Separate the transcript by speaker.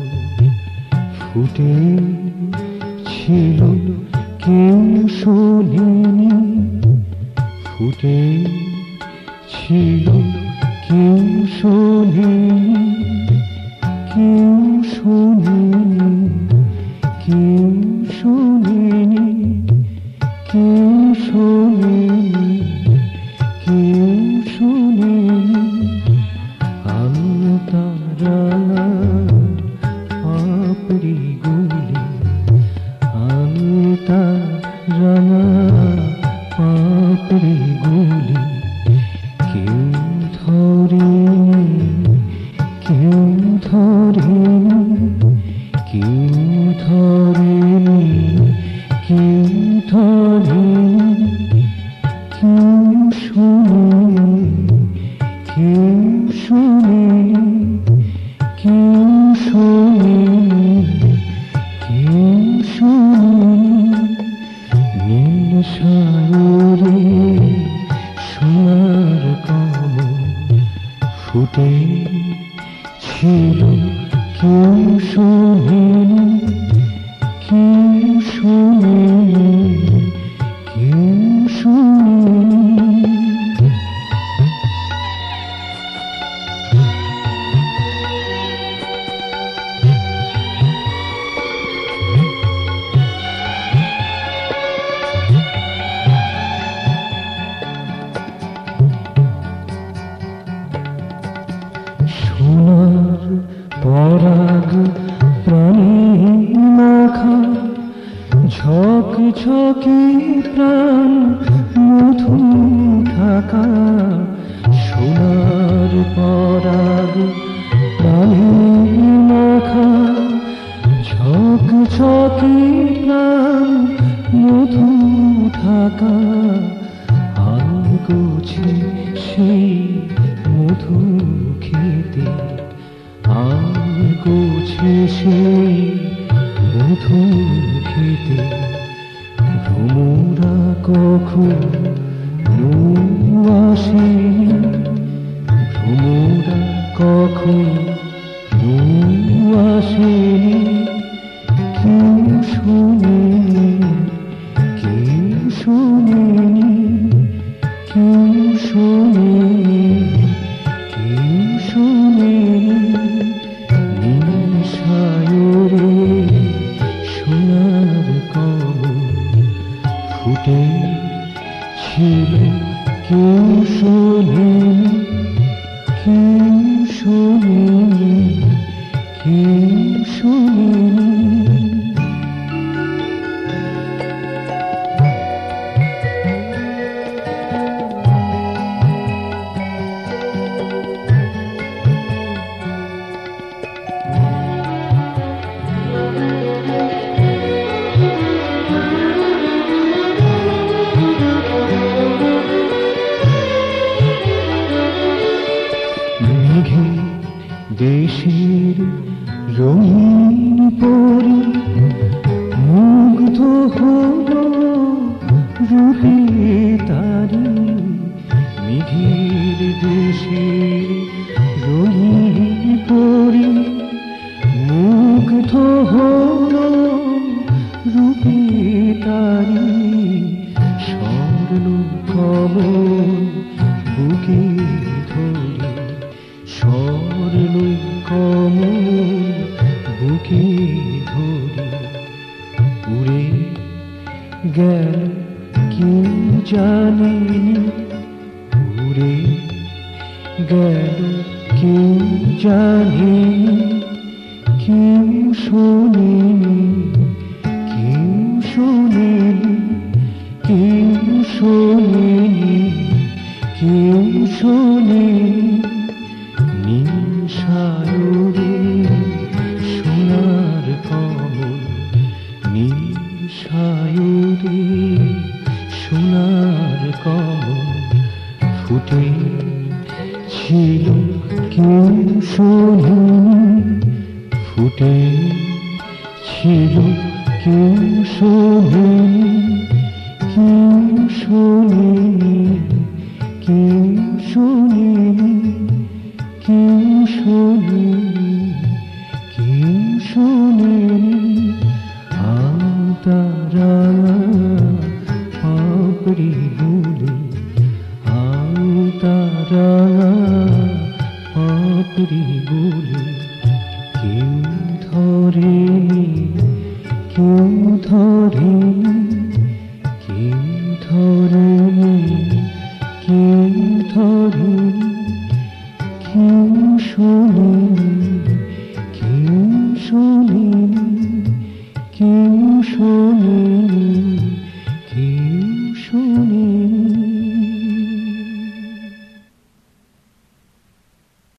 Speaker 1: ফুটে ছিল কেউ শোনেনি, ফুটে ছিল কেউ শোনেনি, কেউ শোনেনি, কেউ শোনেনি, কেউ শোনেনি, কেউ শোনেনি। আলতা পাপড়ি গুলি, আলতা রাঙা পাপড়ি গুলি, কেউ ধরেনি, কেউ ধরেনি, কেউ ধরেনি, কেউ ধরেনি, কেউ শোনেনি, কেউ শোনেনি, কেউ শোনেনি, কেউ শোনেনি। নীল সাগরে সোনার কমল ফুটে ছিল কেউ শোনেনি, কেউ শোনেনি, কেউ শোনেনি। সোনার পরাগ প্রাণী মাখা ঝকঝকে প্রাণ মধু ঢাকা, সোনার পরাগ প্রাণী মাখা ঝকঝকে প্রাণ মধু ঢাকা। আলগোছে সেই মধু খেতে, আলগোছে সেই মধু খেতে। ভ্রমরা কখনো আসেনি, ভ্রমরা কখনো আসেনি, কেউ শোনেনি, কেউ শোনেনি, কেউ শোনেনি, কেউ শোনেনি। নীল সাগরে সোনার কমল ফুটে ছিল কেউ শোনেনি, কেউ শোনেনি, কেউ শোনেনি। মেঘে দেশের রঙিন পরি মুগ্ধ হলো রূপে তারি, মেঘের দেশের রঙিন পরি মুগ্ধ হলো রূপে তারি। স্বর্ণ কমল বুকে ধরে, স্বর্ণ কমল বুকে ধরে উড়ে গেল কেউ জানেনি, উড়ে গেল কেউ জানেনি, কেউ শোনেনি, কেউ শোনেনি, কেউ শোনেনি, কেউ শোনেনি। নীল সাগরে সোনার কমল, নীল সাগরে সোনার কমল ফুটে ছিল কেউ শোনেনি, ফুটে ছিল কেউ শোনেনি, কেউ শোনেনি, কেউ শোনেনি, কেউ শোনেনি, কেউ শোনেনি আওতারা পাপড়ি বলে আওতারা পাপড়ি বলে কেউ ধরেনি কেউ ধরেনি কেউ ধরেনি কেউ ধরেনি কেউ শোনেনি কেউ শোনেনি কেউ শোনেনি